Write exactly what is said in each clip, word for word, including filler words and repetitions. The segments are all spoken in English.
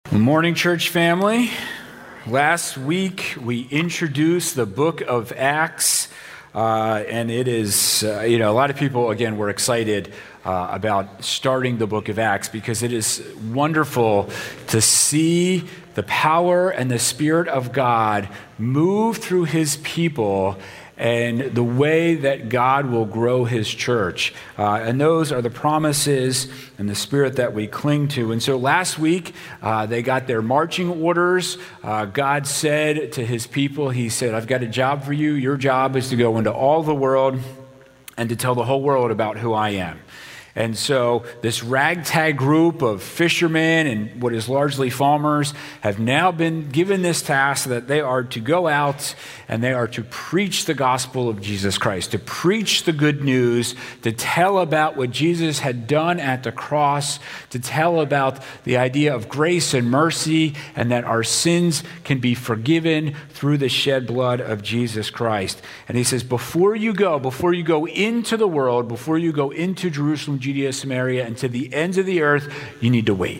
Good morning, church family. Last week we introduced the book of Acts, uh, and it is, uh, you know, a lot of people, again, were excited uh, about starting the book of Acts because it is wonderful to see the power and the Spirit of God move through His people and the way that God will grow His church. Uh, and those are the promises and the Spirit that we cling to. And so last week, uh, they got their marching orders. Uh, God said to His people, He said, I've got a job for you. Your job is to go into all the world and to tell the whole world about who I am. And so this ragtag group of fishermen and what is largely farmers have now been given this task that they are to go out and they are to preach the gospel of Jesus Christ, to preach the good news, to tell about what Jesus had done at the cross, to tell about the idea of grace and mercy and that our sins can be forgiven through the shed blood of Jesus Christ. And He says, before you go, before you go into the world, before you go into Jerusalem, Judea, Samaria, and to the ends of the earth, you need to wait.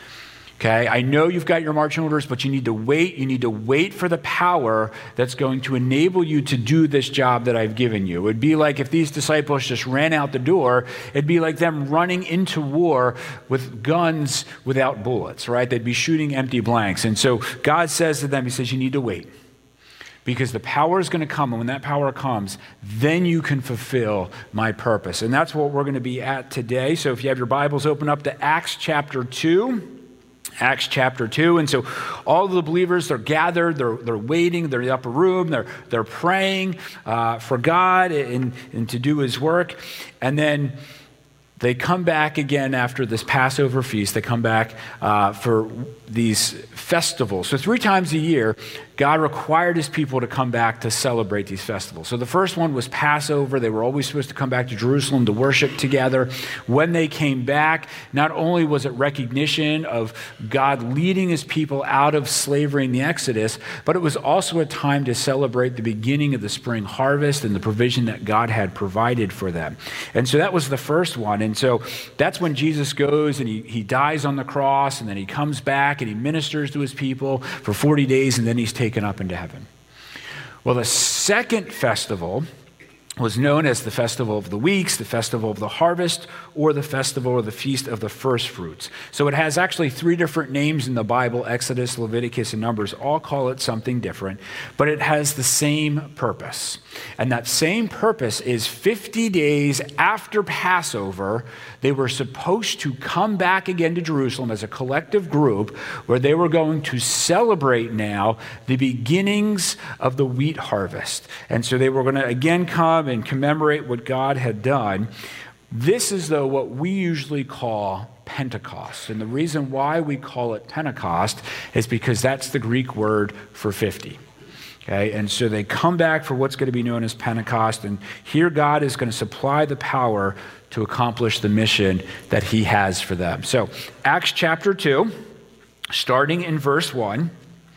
Okay, I know you've got your marching orders, but you need to wait. You need to wait for the power that's going to enable you to do this job that I've given you. It would be like if these disciples just ran out the door, it'd be like them running into war with guns without bullets, right? They'd be shooting empty blanks. And so God says to them, He says, you need to wait. Because the power is going to come, and when that power comes, then you can fulfill my purpose. And that's what we're going to be at today. So if you have your Bibles, open up to Acts chapter two. Acts chapter two. And so all of the believers, they're gathered, they're, they're waiting, they're in the upper room, they're, they're praying uh, for God and, and to do His work. And then they come back again after this Passover feast. They come back uh, for these festivals. So three times a year, God required His people to come back to celebrate these festivals. So the first one was Passover. They were always supposed to come back to Jerusalem to worship together. When they came back, not only was it recognition of God leading His people out of slavery in the Exodus, but it was also a time to celebrate the beginning of the spring harvest and the provision that God had provided for them. And so that was the first one. And so that's when Jesus goes and he, he dies on the cross, and then He comes back and He ministers to His people for forty days, and then He's taken up into heaven. Well, the second festival was known as the Festival of the Weeks, the Festival of the Harvest, or the Festival or the Feast of the First Fruits. So it has actually three different names in the Bible: Exodus, Leviticus, and Numbers all call it something different, but it has the same purpose. And that same purpose is fifty days after Passover, they were supposed to come back again to Jerusalem as a collective group where they were going to celebrate now the beginnings of the wheat harvest. And so they were going to again come and commemorate what God had done. This is, though, what we usually call Pentecost. And the reason why we call it Pentecost is because that's the Greek word for fifty. Okay, and so they come back for what's going to be known as Pentecost, and here God is going to supply the power to accomplish the mission that He has for them. So, Acts chapter two, starting in verse one,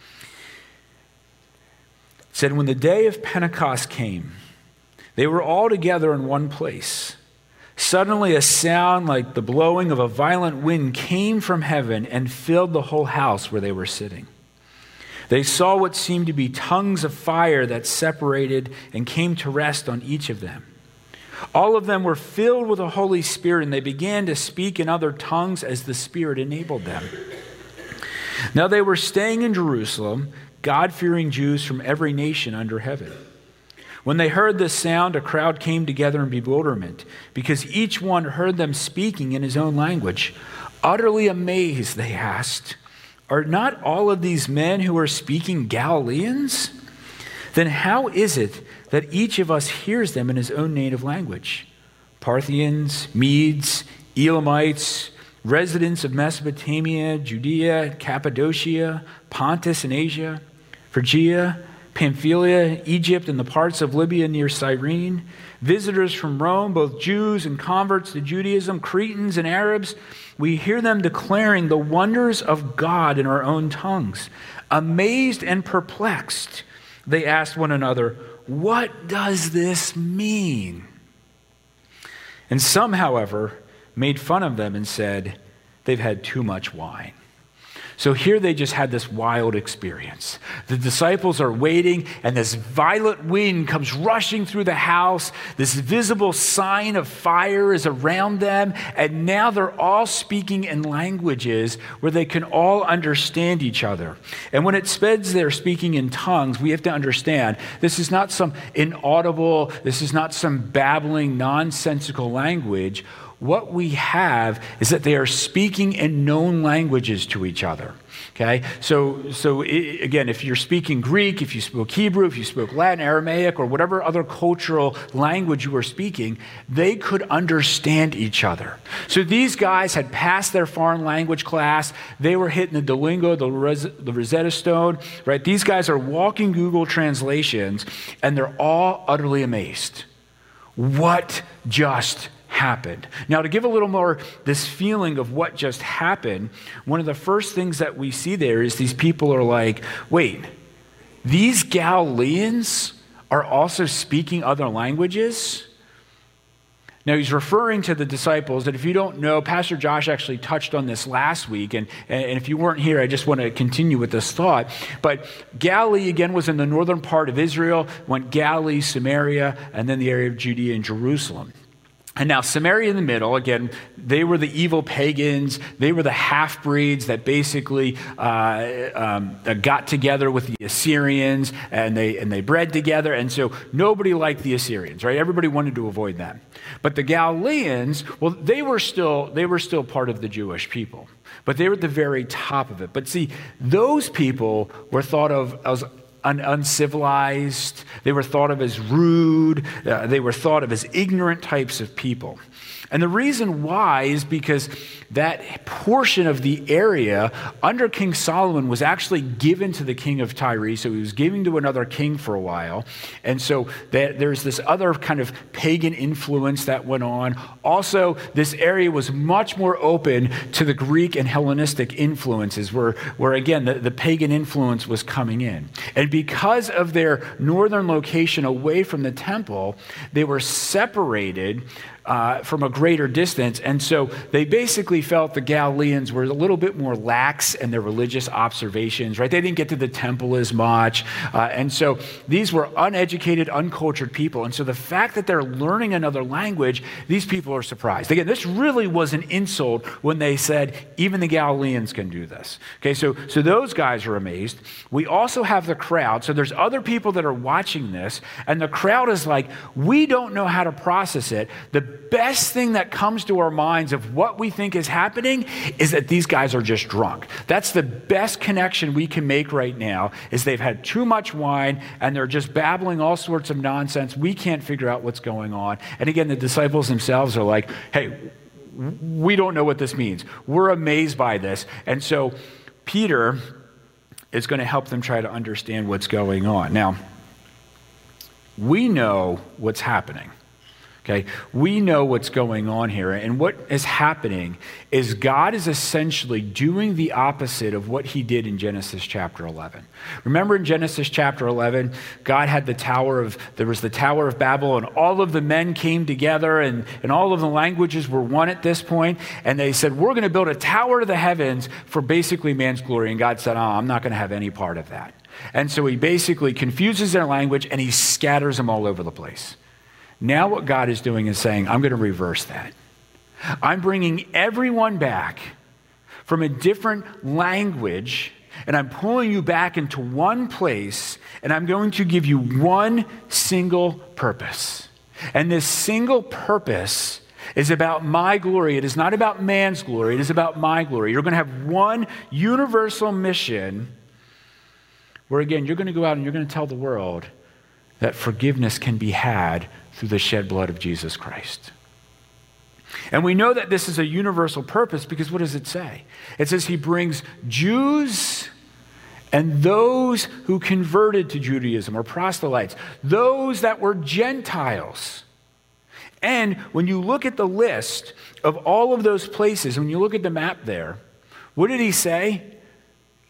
said, when the day of Pentecost came, they were all together in one place. Suddenly a sound like the blowing of a violent wind came from heaven and filled the whole house where they were sitting. They saw what seemed to be tongues of fire that separated and came to rest on each of them. All of them were filled with the Holy Spirit, and they began to speak in other tongues as the Spirit enabled them. Now they were staying in Jerusalem, God-fearing Jews from every nation under heaven. When they heard this sound, a crowd came together in bewilderment, because each one heard them speaking in his own language. Utterly amazed, they asked, are not all of these men who are speaking Galileans? Then how is it that each of us hears them in his own native language? Parthians, Medes, Elamites, residents of Mesopotamia, Judea, Cappadocia, Pontus and Asia, Phrygia, Pamphylia, Egypt, and the parts of Libya near Cyrene, visitors from Rome, both Jews and converts to Judaism, Cretans and Arabs, we hear them declaring the wonders of God in our own tongues. Amazed and perplexed, they asked one another, what does this mean? And some, however, made fun of them and said, they've had too much wine. So here they just had this wild experience. The disciples are waiting, and this violent wind comes rushing through the house. This visible sign of fire is around them, and now they're all speaking in languages where they can all understand each other. And when it says they're speaking in tongues, we have to understand this is not some inaudible, this is not some babbling, nonsensical language. What we have is that they are speaking in known languages to each other. Okay, so so it, again, if you're speaking Greek, if you spoke Hebrew, if you spoke Latin, Aramaic, or whatever other cultural language you were speaking, they could understand each other. So these guys had passed their foreign language class. They were hitting the Duolingo, the, Ros- the Rosetta Stone, right? These guys are walking Google translations, and they're all utterly amazed. What just happened? Now, to give a little more this feeling of what just happened, one of the first things that we see there is these people are like, wait, these Galileans are also speaking other languages? Now, he's referring to the disciples, and if you don't know, Pastor Josh actually touched on this last week, and, and if you weren't here, I just want to continue with this thought. But Galilee, again, was in the northern part of Israel, went Galilee, Samaria, and then the area of Judea and Jerusalem. And now Samaria in the middle, again, they were the evil pagans. They were the half-breeds that basically uh, um, got together with the Assyrians, and they and they bred together. And so nobody liked the Assyrians, right? Everybody wanted to avoid them. But the Galileans, well, they were still they were still part of the Jewish people, but they were at the very top of it. But see, those people were thought of as Un- uncivilized, they were thought of as rude, uh, they were thought of as ignorant types of people. And the reason why is because that portion of the area under King Solomon was actually given to the king of Tyre. So he was giving to another king for a while. And so that there's this other kind of pagan influence that went on. Also, this area was much more open to the Greek and Hellenistic influences where, where again, the, the pagan influence was coming in. And because of their northern location away from the temple, they were separated Uh, from a greater distance. And so they basically felt the Galileans were a little bit more lax in their religious observations, right? They didn't get to the temple as much. Uh, and so these were uneducated, uncultured people. And so the fact that they're learning another language, these people are surprised. Again, this really was an insult when they said, even the Galileans can do this. Okay, so, so those guys are amazed. We also have the crowd. So there's other people that are watching this, and the crowd is like, we don't know how to process it. The best thing that comes to our minds of what we think is happening is that these guys are just drunk. That's the best connection we can make right now, is they've had too much wine and they're just babbling all sorts of nonsense. We can't figure out what's going on. And again, the disciples themselves are like, hey, we don't know what this means. We're amazed by this. And so Peter is going to help them try to understand what's going on. Now, we know what's happening. Okay, we know what's going on here, and what is happening is God is essentially doing the opposite of what he did in Genesis chapter eleven. Remember in Genesis chapter eleven, God had the tower of, there was the Tower of Babel, and all of the men came together, and, and all of the languages were one at this point, and they said, we're going to build a tower to the heavens for basically man's glory, and God said, oh, I'm not going to have any part of that. And so he basically confuses their language, and he scatters them all over the place. Now what God is doing is saying, I'm going to reverse that. I'm bringing everyone back from a different language, and I'm pulling you back into one place, and I'm going to give you one single purpose. And this single purpose is about my glory. It is not about man's glory. It is about my glory. You're going to have one universal mission where, again, you're going to go out and you're going to tell the world that forgiveness can be had through the shed blood of Jesus Christ. And we know that this is a universal purpose because what does it say? It says he brings Jews and those who converted to Judaism or proselytes, those that were Gentiles. And when you look at the list of all of those places, when you look at the map there, what did he say?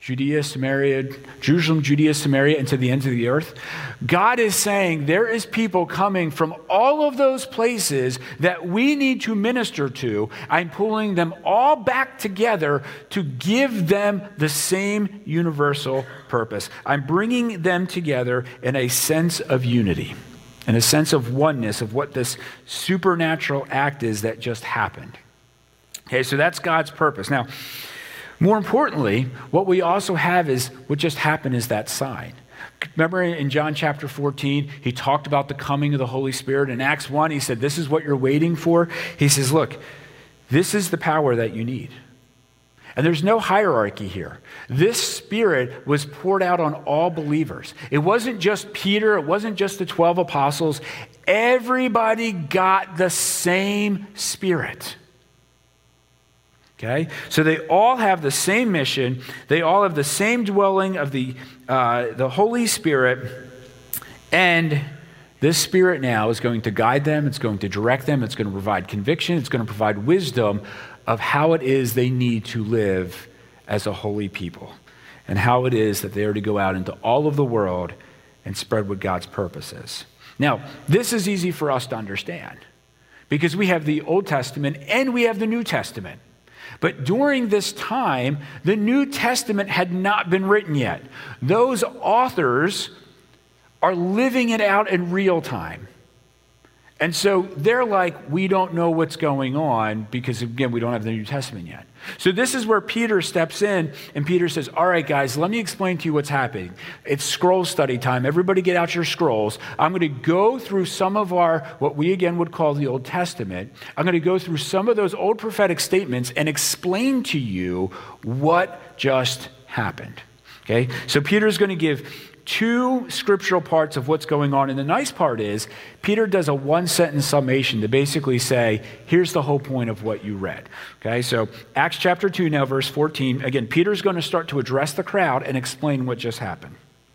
Judea, Samaria, Jerusalem, Judea, Samaria, and to the ends of the earth. God is saying there is people coming from all of those places that we need to minister to. I'm pulling them all back together to give them the same universal purpose. I'm bringing them together in a sense of unity, in a sense of oneness of what this supernatural act is that just happened. Okay, so that's God's purpose. Now, more importantly, what we also have is what just happened is that sign. Remember in John chapter fourteen, he talked about the coming of the Holy Spirit. In Acts one, he said, this is what you're waiting for. He says, look, this is the power that you need. And there's no hierarchy here. This Spirit was poured out on all believers. It wasn't just Peter. It wasn't just the twelve apostles. Everybody got the same Spirit. Okay, so they all have the same mission. They all have the same dwelling of the uh, the Holy Spirit, and this Spirit now is going to guide them. It's going to direct them. It's going to provide conviction. It's going to provide wisdom of how it is they need to live as a holy people, and how it is that they are to go out into all of the world and spread what God's purpose is. Now, this is easy for us to understand because we have the Old Testament and we have the New Testament. But during this time, the New Testament had not been written yet. Those authors are living it out in real time. And so they're like, we don't know what's going on because, again, we don't have the New Testament yet. So this is where Peter steps in, and Peter says, all right, guys, let me explain to you what's happening. It's scroll study time. Everybody get out your scrolls. I'm going to go through some of our, what we again would call the Old Testament. I'm going to go through some of those old prophetic statements and explain to you what just happened. Okay? So Peter's going to give two scriptural parts of what's going on. And the nice part is, Peter does a one-sentence summation to basically say, here's the whole point of what you read. Okay, so Acts chapter two now, verse fourteen. Again, Peter's going to start to address the crowd and explain what just happened.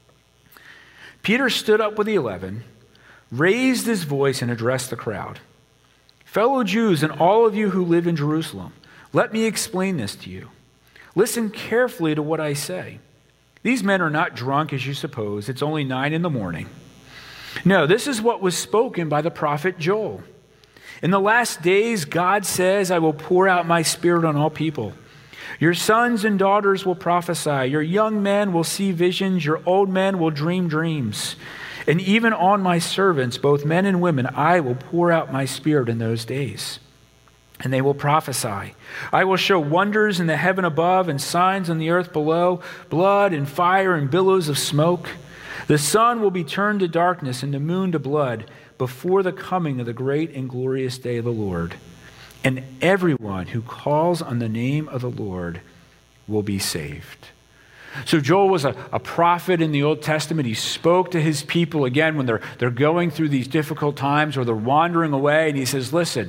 Peter stood up with the eleven, raised his voice, and addressed the crowd. Fellow Jews and all of you who live in Jerusalem, let me explain this to you. Listen carefully to what I say. These men are not drunk as you suppose. It's only nine in the morning. No, this is what was spoken by the prophet Joel. In the last days, God says, I will pour out my Spirit on all people. Your sons and daughters will prophesy. Your young men will see visions. Your old men will dream dreams. And even on my servants, both men and women, I will pour out my Spirit in those days. And they will prophesy. I will show wonders in the heaven above and signs on the earth below, blood and fire and billows of smoke. The sun will be turned to darkness and the moon to blood before the coming of the great and glorious day of the Lord. And everyone who calls on the name of the Lord will be saved. So Joel was a, a prophet in the Old Testament. He spoke to his people again when they're, they're going through these difficult times or they're wandering away. And he says, listen,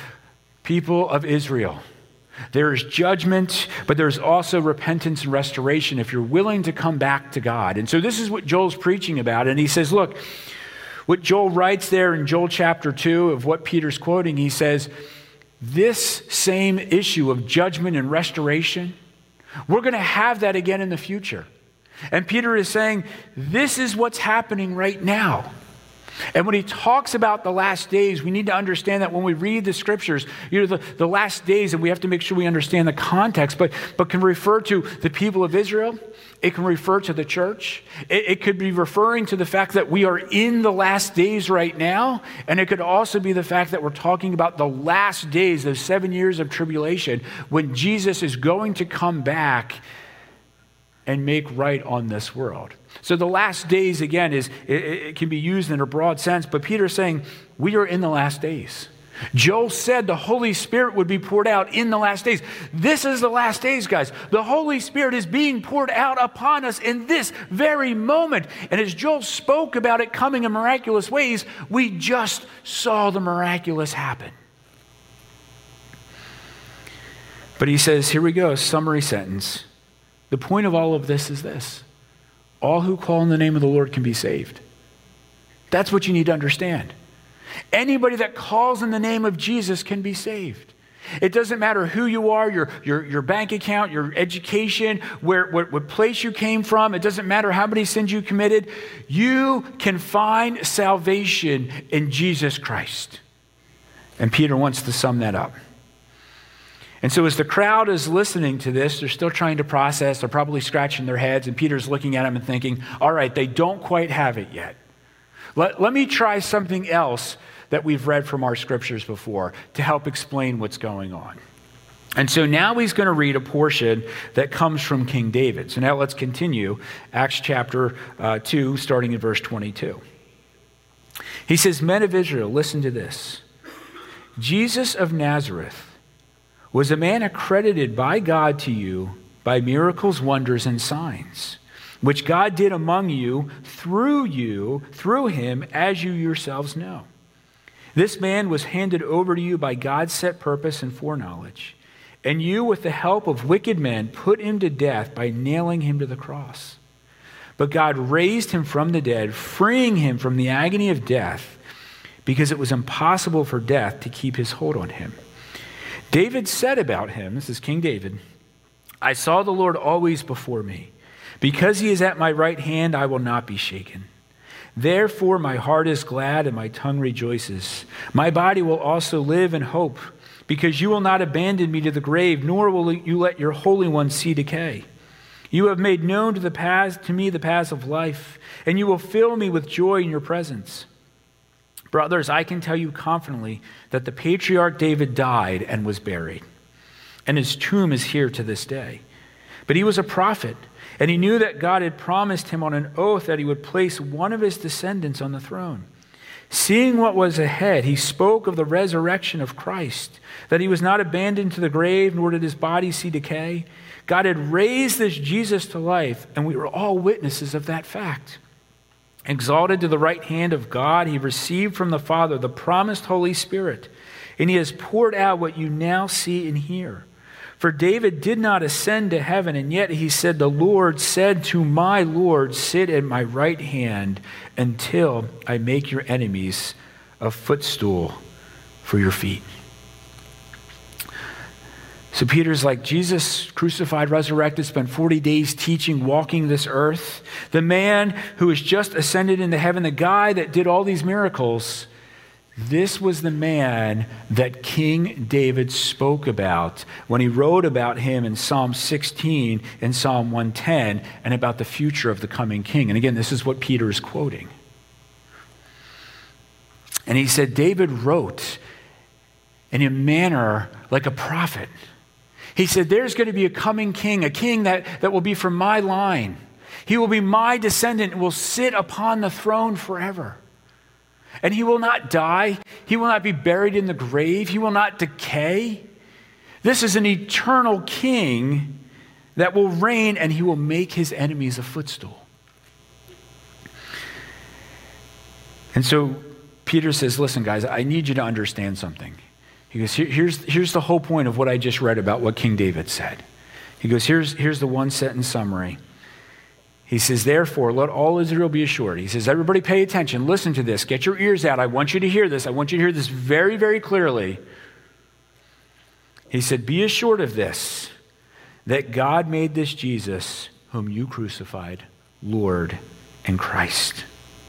people of Israel, there is judgment, but there's also repentance and restoration if you're willing to come back to God. And so this is what Joel's preaching about. And he says, look, what Joel writes there in Joel chapter two of what Peter's quoting, he says, this same issue of judgment and restoration, we're going to have that again in the future. And Peter is saying, this is what's happening right now. And when he talks about the last days, we need to understand that when we read the scriptures, you know, the, the last days, and we have to make sure we understand the context, but, but can refer to the people of Israel. It can refer to the church. It, it could be referring to the fact that we are in the last days right now. And it could also be the fact that we're talking about the last days, those seven years of tribulation, when Jesus is going to come back and make right on this world. So the last days, again, is it, it can be used in a broad sense, but Peter's saying we are in the last days. Joel said the Holy Spirit would be poured out in the last days. This is the last days, guys. The Holy Spirit is being poured out upon us in this very moment. And as Joel spoke about it coming in miraculous ways, we just saw the miraculous happen. But he says, here we go, summary sentence. The point of all of this is this. All who call on the name of the Lord can be saved. That's what you need to understand. Anybody that calls in the name of Jesus can be saved. It doesn't matter who you are, your, your, your bank account, your education, where, what, what place you came from. It doesn't matter how many sins you committed. You can find salvation in Jesus Christ. And Peter wants to sum that up. And so as the crowd is listening to this, they're still trying to process. They're probably scratching their heads. And Peter's looking at them and thinking, all right, they don't quite have it yet. Let, let me try something else that we've read from our scriptures before to help explain what's going on. And so now he's going to read a portion that comes from King David. So now let's continue Acts chapter uh, two, starting in verse twenty-two. He says, "Men of Israel, listen to this. Jesus of Nazareth was a man accredited by God to you by miracles, wonders, and signs, which God did among you through you, through him, as you yourselves know. This man was handed over to you by God's set purpose and foreknowledge, and you, with the help of wicked men, put him to death by nailing him to the cross. But God raised him from the dead, freeing him from the agony of death, because it was impossible for death to keep his hold on him. David said about him," this is King David, "I saw the Lord always before me. Because he is at my right hand, I will not be shaken. Therefore, my heart is glad and my tongue rejoices. My body will also live in hope, because you will not abandon me to the grave, nor will you let your Holy One see decay. You have made known to the paths, to me the paths of life, and you will fill me with joy in your presence. Brothers, I can tell you confidently that the patriarch David died and was buried, and his tomb is here to this day. But he was a prophet, and he knew that God had promised him on an oath that he would place one of his descendants on the throne. Seeing what was ahead, he spoke of the resurrection of Christ, that he was not abandoned to the grave, nor did his body see decay. God had raised this Jesus to life, and we were all witnesses of that fact. Exalted to the right hand of God, he received from the Father the promised Holy Spirit, and he has poured out what you now see and hear. For David did not ascend to heaven, and yet he said, the Lord said to my Lord, sit at my right hand until I make your enemies a footstool for your feet." So Peter's like, Jesus crucified, resurrected, spent forty days teaching, walking this earth. The man who has just ascended into heaven, the guy that did all these miracles, this was the man that King David spoke about when he wrote about him in Psalm sixteen and Psalm one ten and about the future of the coming king. And again, this is what Peter is quoting. And he said, David wrote in a manner like a prophet. He said, there's going to be a coming king, a king that, that will be from my line. He will be my descendant and will sit upon the throne forever. And he will not die. He will not be buried in the grave. He will not decay. This is an eternal king that will reign, and he will make his enemies a footstool. And so Peter says, listen, guys, I need you to understand something. He goes, Here, here's, here's the whole point of what I just read about what King David said. He goes, here's, here's the one sentence summary. He says, therefore, let all Israel be assured. He says, everybody pay attention. Listen to this. Get your ears out. I want you to hear this. I want you to hear this very, very clearly. He said, be assured of this, that God made this Jesus, whom you crucified, Lord and Christ.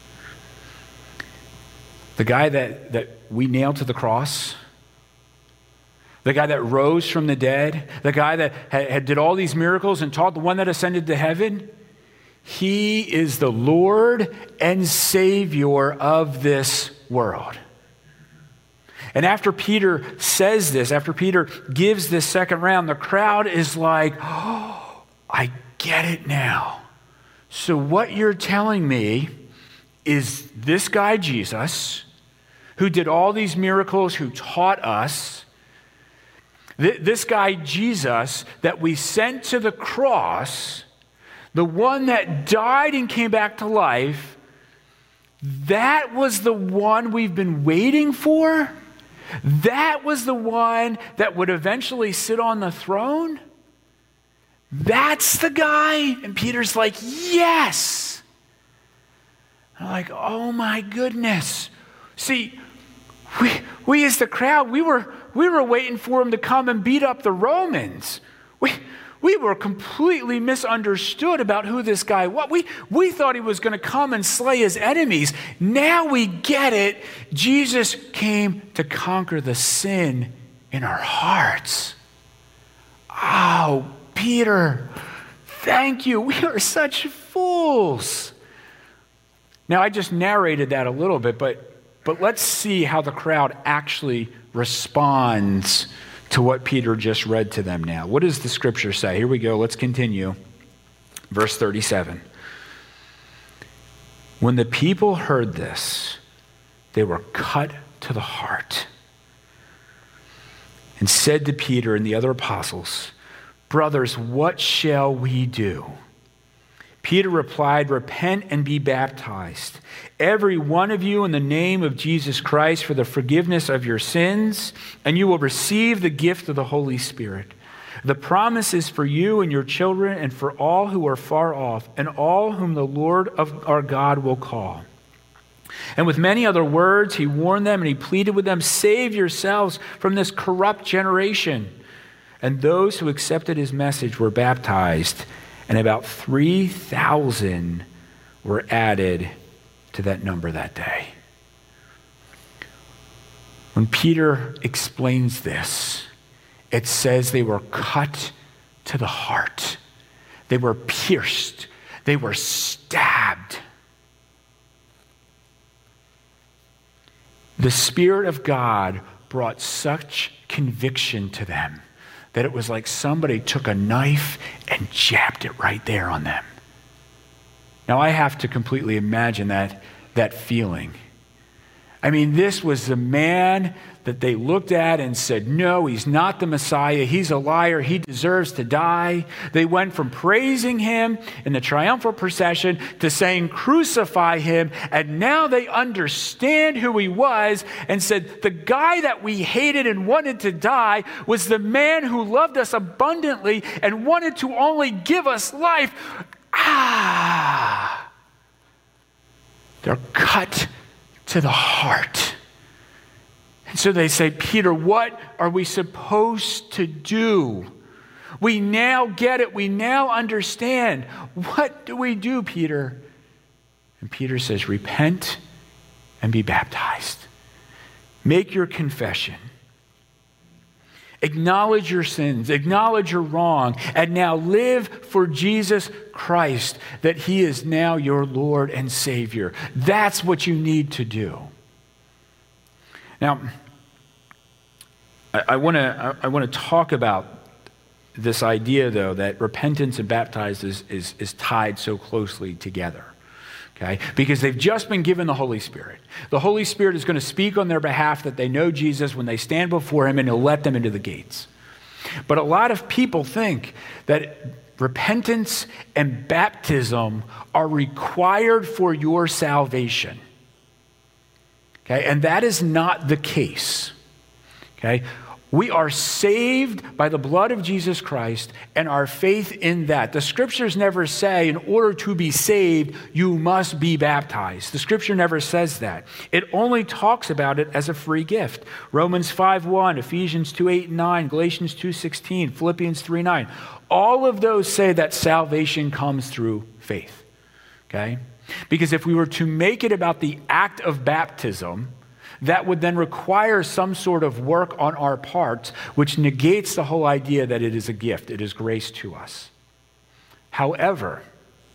The guy that, that we nailed to the cross, the guy that rose from the dead, the guy that had, had did all these miracles and taught, the one that ascended to heaven, he is the Lord and Savior of this world. And after Peter says this, after Peter gives this second round, the crowd is like, oh, I get it now. So what you're telling me is this guy Jesus, who did all these miracles, who taught us, th- this guy Jesus that we sent to the cross, the one that died and came back to life, that was the one we've been waiting for? That was the one that would eventually sit on the throne? That's the guy? And Peter's like, yes. I'm like, oh my goodness. See, we, we as the crowd, we were, we were waiting for him to come and beat up the Romans. We, we were completely misunderstood about who this guy was. We, we thought he was going to come and slay his enemies. Now we get it. Jesus came to conquer the sin in our hearts. Oh, Peter, thank you. We are such fools. Now, I just narrated that a little bit, but, but let's see how the crowd actually responds to what Peter just read to them now. What does the scripture say? Here we go. Let's continue. Verse thirty-seven. When the people heard this, they were cut to the heart and said to Peter and the other apostles, "Brothers, what shall we do?" Peter replied, "Repent and be baptized, every one of you, in the name of Jesus Christ for the forgiveness of your sins, and you will receive the gift of the Holy Spirit. The promise is for you and your children and for all who are far off and all whom the Lord of our God will call." And with many other words, he warned them and he pleaded with them, "Save yourselves from this corrupt generation." And those who accepted his message were baptized, and about three thousand were added to that number that day. When Peter explains this, it says they were cut to the heart. They were pierced. They were stabbed. The Spirit of God brought such conviction to them that it was like somebody took a knife and jabbed it right there on them. Now, I have to completely imagine that, that feeling. I mean, this was the man that they looked at and said, "No, he's not the Messiah. He's a liar. He deserves to die." They went from praising him in the triumphal procession to saying, "Crucify him." And now they understand who he was and said, the guy that we hated and wanted to die was the man who loved us abundantly and wanted to only give us life. Ah! They're cut to the heart. And so they say, "Peter, what are we supposed to do? We now get it. We now understand. What do we do, Peter?" And Peter says, "Repent and be baptized. Make your confession. Acknowledge your sins. Acknowledge your wrong. And now live for Jesus Christ, that he is now your Lord and Savior." That's what you need to do. Now, I, I want to I, I want to talk about this idea, though, that repentance and baptized is, is, is tied so closely together. Okay? Because they've just been given the Holy Spirit. The Holy Spirit is going to speak on their behalf that they know Jesus when they stand before him, and he'll let them into the gates. But a lot of people think that repentance and baptism are required for your salvation. Okay? And that is not the case. Okay? We are saved by the blood of Jesus Christ and our faith in that. The scriptures never say, in order to be saved, you must be baptized. The scripture never says that. It only talks about it as a free gift. Romans five one, Ephesians two eight and nine, Galatians two sixteen, Philippians three nine. All of those say that salvation comes through faith. Okay? Because if we were to make it about the act of baptism, that would then require some sort of work on our part, which negates the whole idea that it is a gift. It is grace to us. However,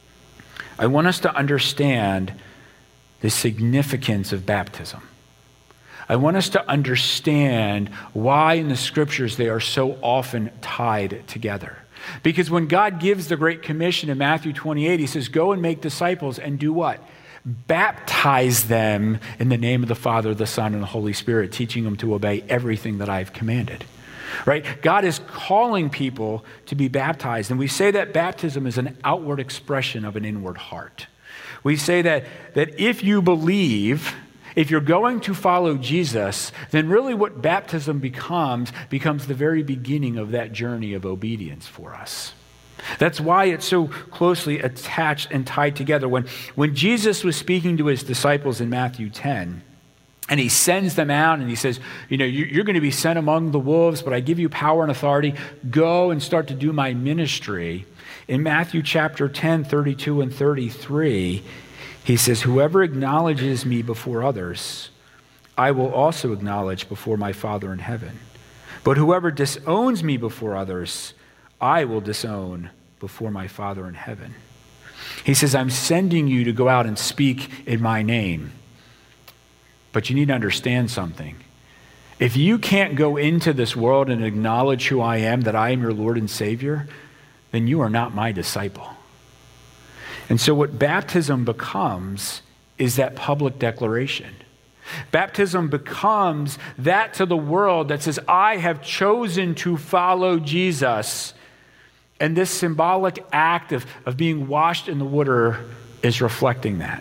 I want us to understand the significance of baptism. I want us to understand why in the scriptures they are so often tied together. Because when God gives the Great Commission in Matthew twenty-eight, he says, "Go and make disciples and do what? Baptize them in the name of the Father, the Son, and the Holy Spirit, teaching them to obey everything that I've commanded." Right? God is calling people to be baptized. And we say that baptism is an outward expression of an inward heart. We say that, that if you believe, if you're going to follow Jesus, then really what baptism becomes, becomes the very beginning of that journey of obedience for us. That's why it's so closely attached and tied together. When, when Jesus was speaking to his disciples in Matthew ten, And he sends them out and he says, you know, you're going to be sent among the wolves, but I give you power and authority. Go and start to do my ministry. In Matthew chapter ten, thirty-two and thirty-three, he says, whoever acknowledges me before others, I will also acknowledge before my Father in heaven. But whoever disowns me before others, I will disown before my Father in heaven. He says, I'm sending you to go out and speak in my name. But you need to understand something. If you can't go into this world and acknowledge who I am, that I am your Lord and Savior, then you are not my disciple. And so what baptism becomes is that public declaration. Baptism becomes that to the world that says, I have chosen to follow Jesus. And this symbolic act of, of being washed in the water is reflecting that.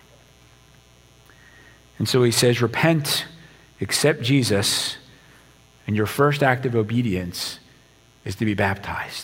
And so he says, repent, accept Jesus, and your first act of obedience is to be baptized.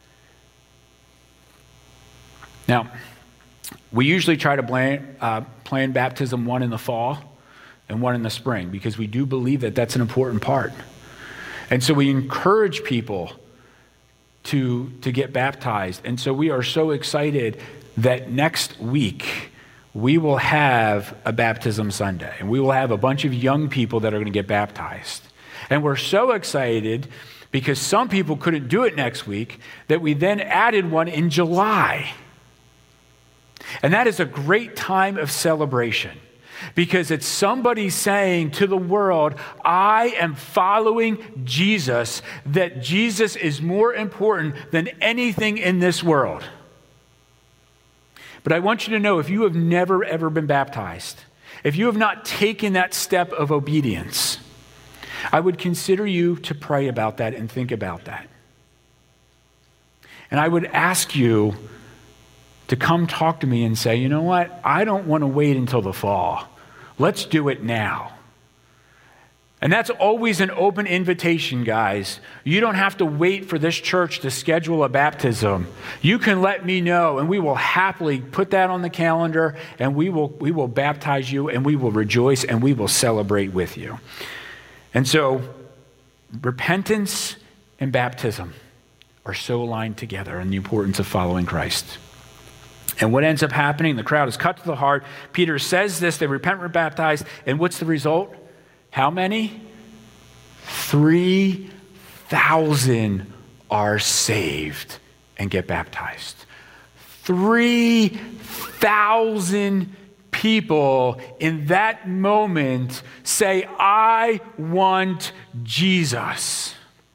Now, we usually try to plan, uh, plan baptism one in the fall and one in the spring because we do believe that that's an important part. And so we encourage people to, to get baptized. And so we are so excited that next week we will have a baptism Sunday, and we will have a bunch of young people that are going to get baptized. And we're so excited because some people couldn't do it next week that we then added one in July. And that is a great time of celebration because it's somebody saying to the world, I am following Jesus, that Jesus is more important than anything in this world. But I want you to know, if you have never, ever been baptized, if you have not taken that step of obedience, I would consider you to pray about that and think about that. And I would ask you to come talk to me and say, you know what? I don't want to wait until the fall. Let's do it now. And that's always an open invitation, guys. You don't have to wait for this church to schedule a baptism. You can let me know, and we will happily put that on the calendar, and we will, we will baptize you, and we will rejoice, and we will celebrate with you. And so, repentance and baptism are so aligned together in the importance of following Christ. And what ends up happening, the crowd is cut to the heart. Peter says this, they repent, were baptized, and what's the result? How many? three thousand are saved and get baptized. three thousand people in that moment say, I want Jesus.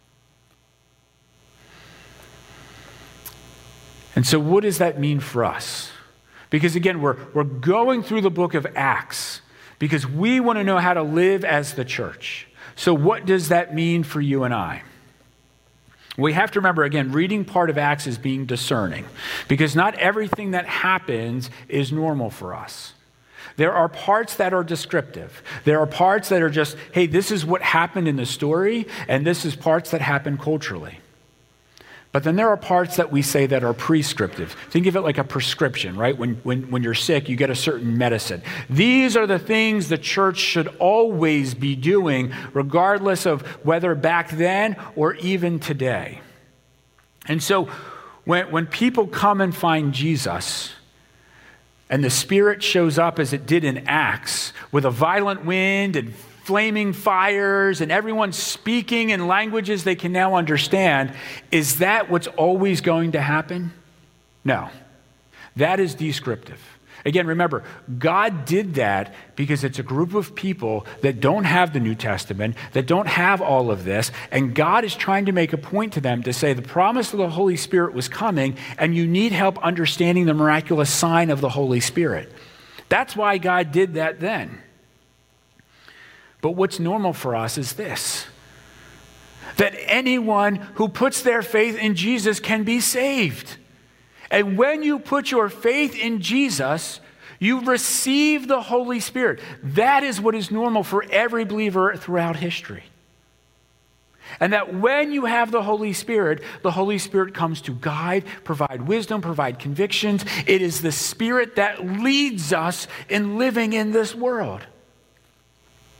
And so what does that mean for us? Because again, we're, we're going through the book of Acts because we want to know how to live as the church. So what does that mean for you and I? We have to remember, again, reading part of Acts is being discerning because not everything that happens is normal for us. There are parts that are descriptive. There are parts that are just, hey, this is what happened in the story, and this is parts that happen culturally. But then there are parts that we say that are prescriptive. Think of it like a prescription, right? When, when, when you're sick, you get a certain medicine. These are the things the church should always be doing, regardless of whether back then or even today. And so when, when people come and find Jesus, and the Spirit shows up as it did in Acts, with a violent wind and flaming fires and everyone speaking in languages they can now understand, is that what's always going to happen? No. That is descriptive. Again, remember, God did that because it's a group of people that don't have the New Testament, that don't have all of this, and God is trying to make a point to them to say the promise of the Holy Spirit was coming, and you need help understanding the miraculous sign of the Holy Spirit. That's why God did that then. But what's normal for us is this, that anyone who puts their faith in Jesus can be saved. And when you put your faith in Jesus, you receive the Holy Spirit. That is what is normal for every believer throughout history. And that when you have the Holy Spirit, the Holy Spirit comes to guide, provide wisdom, provide convictions. It is the Spirit that leads us in living in this world.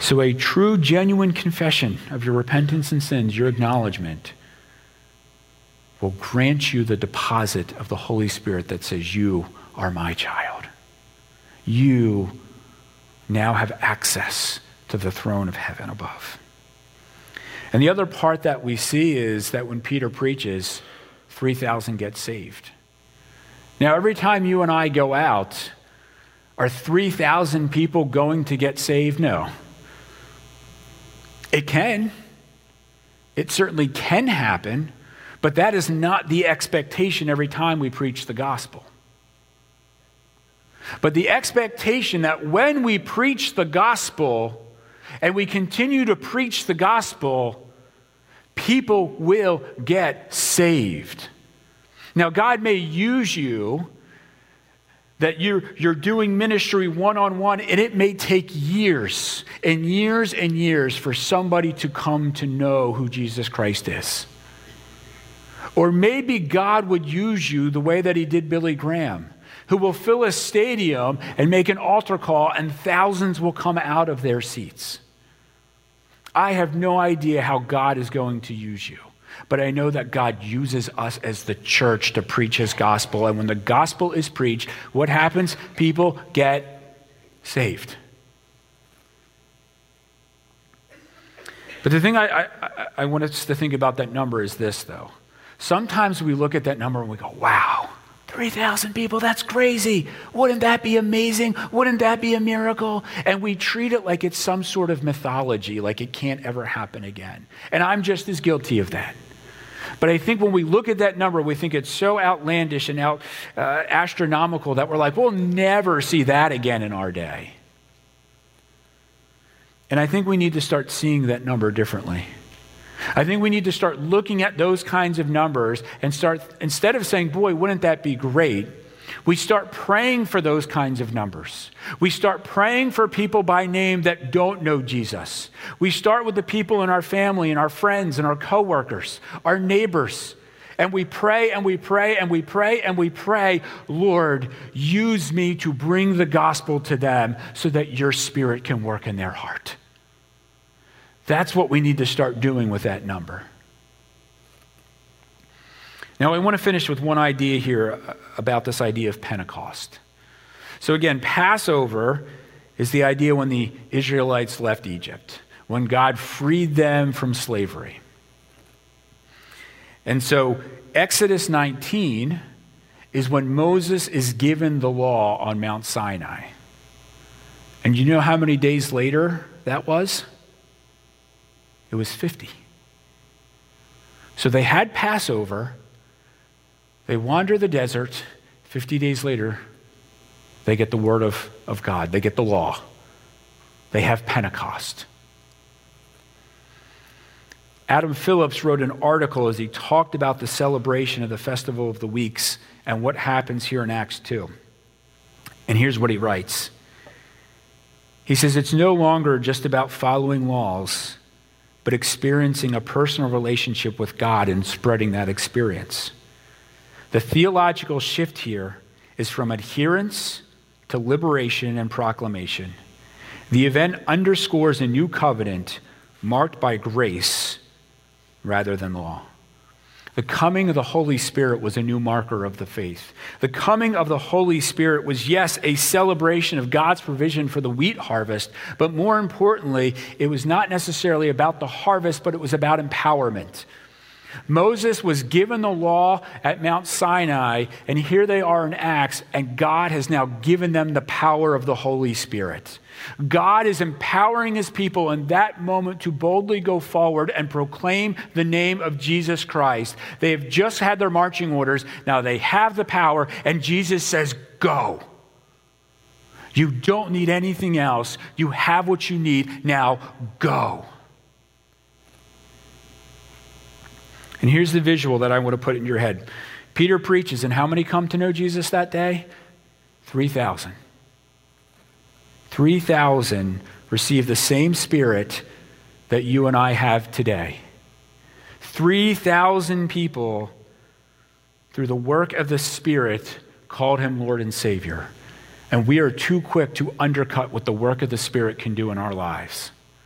So a true, genuine confession of your repentance and sins, your acknowledgement, will grant you the deposit of the Holy Spirit that says, you are my child. You now have access to the throne of heaven above. And the other part that we see is that when Peter preaches, three thousand get saved. Now, every time you and I go out, are three thousand people going to get saved? No. It can. It certainly can happen, but that is not the expectation every time we preach the gospel. But the expectation that when we preach the gospel and we continue to preach the gospel, people will get saved. Now, God may use you, that you're, you're doing ministry one-on-one, and it may take years and years and years for somebody to come to know who Jesus Christ is. Or maybe God would use you the way that he did Billy Graham, who will fill a stadium and make an altar call, and thousands will come out of their seats. I have no idea how God is going to use you, but I know that God uses us as the church to preach his gospel. And when the gospel is preached, what happens? People get saved. But the thing I, I, I want us to think about that number is this, though. Sometimes we look at that number and we go, wow, three thousand people, that's crazy. Wouldn't that be amazing? Wouldn't that be a miracle? And we treat it like it's some sort of mythology, like it can't ever happen again. And I'm just as guilty of that. But I think when we look at that number, we think it's so outlandish and out uh, astronomical that we're like, we'll never see that again in our day. And I think we need to start seeing that number differently. I think we need to start looking at those kinds of numbers and start, instead of saying, boy, wouldn't that be great? We start praying for those kinds of numbers. We start praying for people by name that don't know Jesus. We start with the people in our family and our friends and our coworkers, our neighbors. And we pray and we pray and we pray and we pray, Lord, use me to bring the gospel to them so that your spirit can work in their heart. That's what we need to start doing with that number. Now, I want to finish with one idea here about this idea of Pentecost. So again, Passover is the idea when the Israelites left Egypt, when God freed them from slavery. And so Exodus nineteen is when Moses is given the law on Mount Sinai. And you know how many days later that was? It was fifty. So they had Passover, they wander the desert, fifty days later, they get the word of, of God, they get the law. They have Pentecost. Adam Phillips wrote an article as he talked about the celebration of the Festival of the Weeks and what happens here in Acts two. And here's what he writes. He says, it's no longer just about following laws, but experiencing a personal relationship with God and spreading that experience. The theological shift here is from adherence to liberation and proclamation. The event underscores a new covenant marked by grace rather than law. The coming of the Holy Spirit was a new marker of the faith. The coming of the Holy Spirit was, yes, a celebration of God's provision for the wheat harvest, but more importantly, it was not necessarily about the harvest, but it was about empowerment. Moses was given the law at Mount Sinai, and here they are in Acts, and God has now given them the power of the Holy Spirit. God is empowering his people in that moment to boldly go forward and proclaim the name of Jesus Christ. They have just had their marching orders. Now they have the power, and Jesus says, go. You don't need anything else. You have what you need. Now go. And here's the visual that I want to put in your head. Peter preaches, and how many come to know Jesus that day? three thousand. three thousand receive the same Spirit that you and I have today. three thousand people, through the work of the Spirit, called him Lord and Savior. And we are too quick to undercut what the work of the Spirit can do in our lives.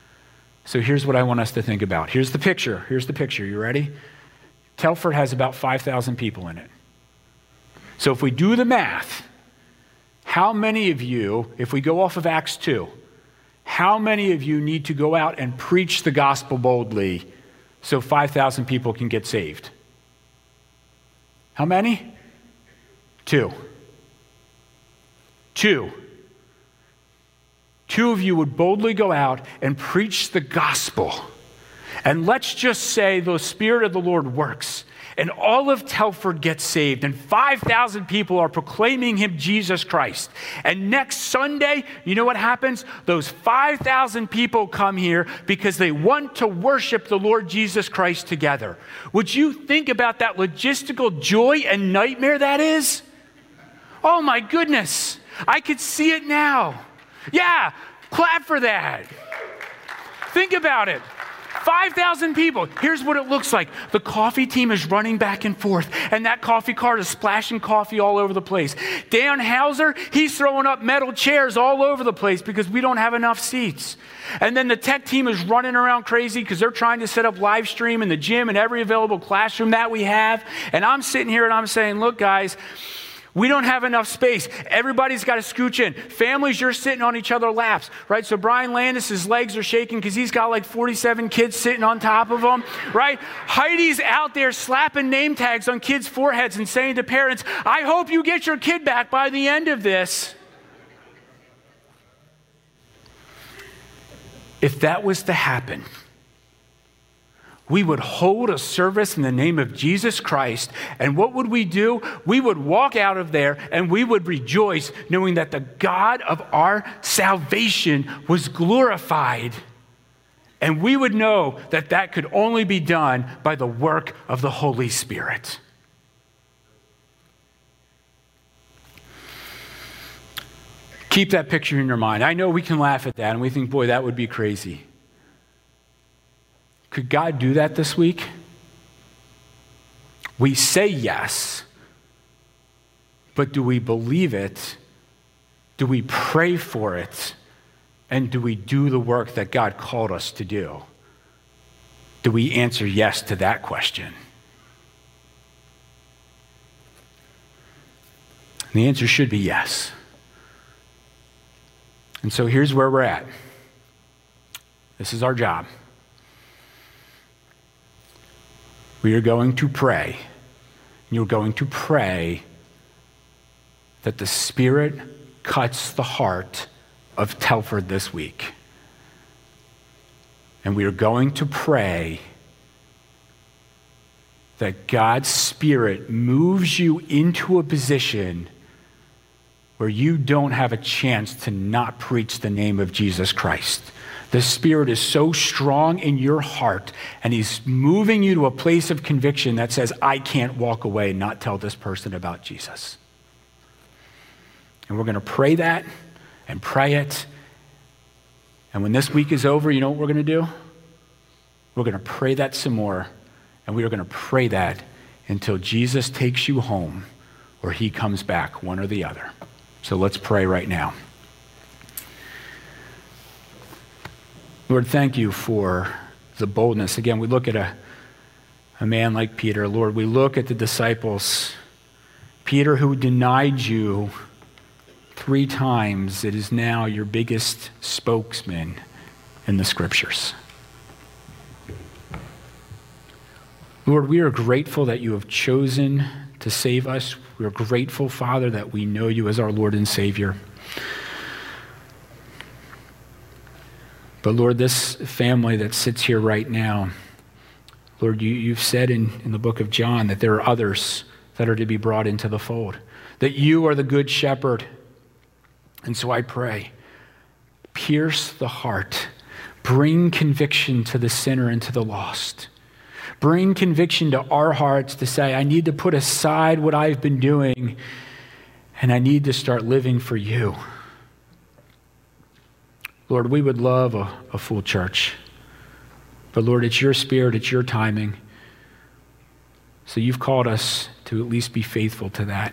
So here's what I want us to think about. Here's the picture. Here's the picture. You ready? Telford has about five thousand people in it. So if we do the math, how many of you, if we go off of Acts two, how many of you need to go out and preach the gospel boldly so five thousand people can get saved? How many? Two. Two. Two of you would boldly go out and preach the gospel. And let's just say the Spirit of the Lord works and all of Telford gets saved and five thousand people are proclaiming him Jesus Christ. And next Sunday, you know what happens? Those five thousand people come here because they want to worship the Lord Jesus Christ together. Would you think about that logistical joy and nightmare that is? Oh my goodness, I could see it now. Yeah, clap for that. Think about it. five thousand people. Here's what it looks like. The coffee team is running back and forth, and that coffee cart is splashing coffee all over the place. Dan Hauser, he's throwing up metal chairs all over the place because we don't have enough seats. And then the tech team is running around crazy because they're trying to set up live stream in the gym and every available classroom that we have. And I'm sitting here and I'm saying, look, guys, we don't have enough space. Everybody's got to scooch in. Families, you're sitting on each other's laps, right? So Brian Landis, his legs are shaking because he's got like forty-seven kids sitting on top of him, right? Heidi's out there slapping name tags on kids' foreheads and saying to parents, I hope you get your kid back by the end of this. If that was to happen, we would hold a service in the name of Jesus Christ. And what would we do? We would walk out of there and we would rejoice knowing that the God of our salvation was glorified. And we would know that that could only be done by the work of the Holy Spirit. Keep that picture in your mind. I know we can laugh at that and we think, boy, that would be crazy. Could God do that this week? We say yes, but do we believe it? Do we pray for it? And do we do the work that God called us to do? Do we answer yes to that question? And the answer should be yes. And so here's where we're at. This is our job. We are going to pray. You're going to pray that the Spirit cuts the heart of Telford this week. And we are going to pray that God's Spirit moves you into a position where you don't have a chance to not preach the name of Jesus Christ. The Spirit is so strong in your heart, and he's moving you to a place of conviction that says, I can't walk away and not tell this person about Jesus. And we're going to pray that and pray it. And when this week is over, you know what we're going to do? We're going to pray that some more, and we are going to pray that until Jesus takes you home or he comes back, one or the other. So let's pray right now. Lord, thank you for the boldness. Again, we look at a, a man like Peter. Lord, we look at the disciples. Peter, who denied you three times, it is now your biggest spokesman in the scriptures. Lord, we are grateful that you have chosen to save us. We are grateful, Father, that we know you as our Lord and Savior. But Lord, this family that sits here right now, Lord, you, you've said in, in the book of John that there are others that are to be brought into the fold, that you are the good shepherd. And so I pray, pierce the heart, bring conviction to the sinner and to the lost. Bring conviction to our hearts to say, I need to put aside what I've been doing and I need to start living for you. Lord, we would love a, a full church. But Lord, it's your Spirit, it's your timing. So you've called us to at least be faithful to that.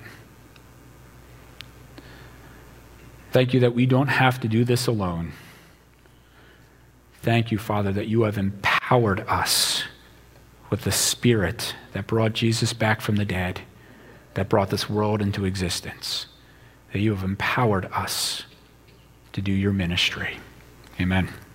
Thank you that we don't have to do this alone. Thank you, Father, that you have empowered us with the Spirit that brought Jesus back from the dead, that brought this world into existence, that you have empowered us to do your ministry. Amen.